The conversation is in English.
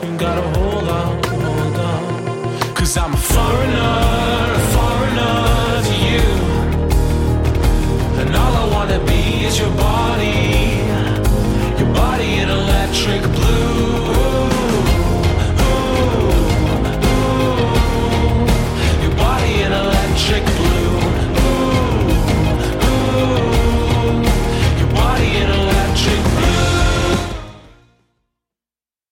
You gotta hold on, hold on. 'Cause I'm a foreigner,